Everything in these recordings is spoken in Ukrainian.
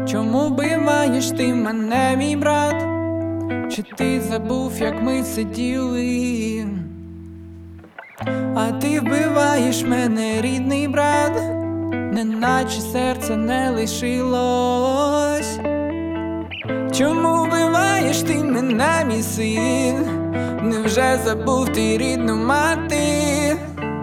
Чому вбиваєш ти мене, мій брат? Чи ти забув, як ми сиділи? А ти вбиваєш мене, рідний брат, неначе серце не лишилось. Чому вбиваєш ти мене, мій син? Невже забув ти рідну мати?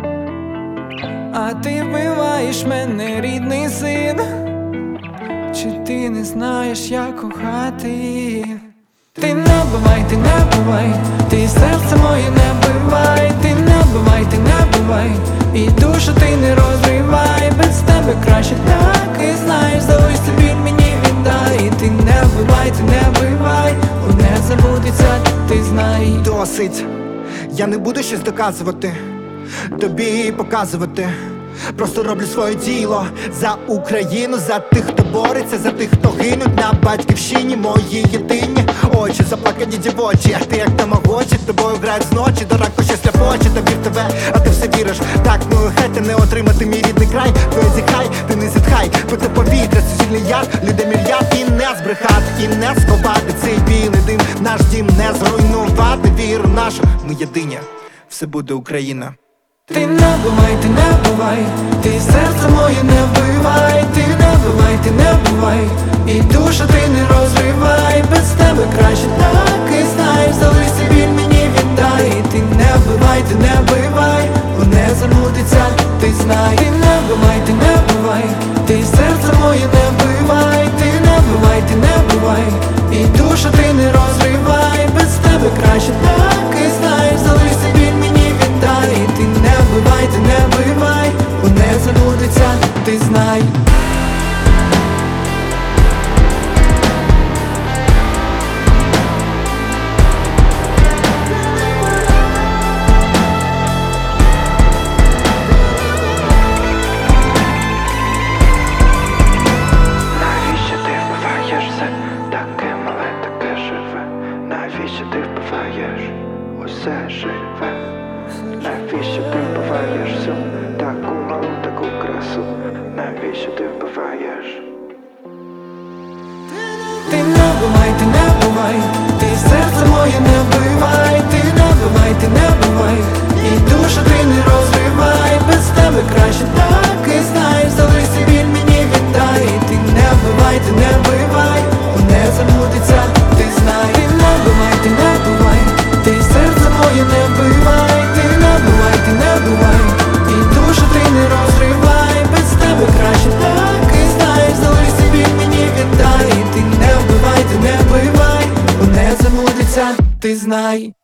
А ти вбиваєш мене, рідний син. Чи ти не знаєш, як кохати? Ти не вбивай, ти не вбивай, ти серце моє не вбивай. Ти не вбивай, ти не вбивай, і душу ти не розривай. Без тебе краще так, і знаєш, залишся біль мені віддай. Ти не вбивай, ти не вбивай, не забудеться, ти знай. Досить, я не буду щось доказувати, тобі показувати. Просто роблю своє діло за Україну, за тих, хто бореться, за тих, хто гинуть на батьківщині. Мої єдині очі, заплакані дівочі. А ти як тамагочі, тобою грають зночі. До раку щось ляпоче, та вір тебе, а ти все віриш. Так, ну хайте не отримати мій рідний край. Твоє зіхай, ти не зітхай, пити повітря, суцільний яр, людей мільярд. І не збрехати, і не сховати цей білий дим. Наш дім не зруйнувати, віру нашу, ми єдині, все буде Україна. Ти не вбивай, ти не вбивай, ти серце моє не вбивай. Ти не вбивай, ти не вбивай, і душу ти не розривай. Без тебе краще так, і знаєш, залишся біль мені віддай. Ти не вбивай, ти не вбивай, не забудеться, ти знай. Ти не вбивай, ти не вбивай, ти серце моє не вбивай. Ти не вбивай, ти не вбивай, і душу ти не розривай. Без тебе краще так, і знаєш, залишся біль мені віддай. Ти не вбивай, ти не вбивай, не забудеться, ти знай. Навіщо ти вбиваєш все таке мале, таке живе? Навіщо ти вбиваєш усе живе? Навіщо ти вбиваєш всю таку малу, таку красу? Навіщо ти вбиваєш? Ти не вбивай, ти не вбивай, ти серце моє не вбивай. Ти не вбивай, ти не вбивай, і душу ти не розривай. Без тебе краще так, і знаєш, залишся біль мені віддай. Ти не вбивай, ти не вбивай, не забудеться, ти знай. Ти не вбивай, ти не вбивай, ти серце моє не вбивай. Ти не вбивай, ти не вбивай, і душу ти не розривай. Без тебе краще так, і знаєш, залишся біль мені віддай. Ти не вбивай, ти не вбивай, не забудеться, ти знай.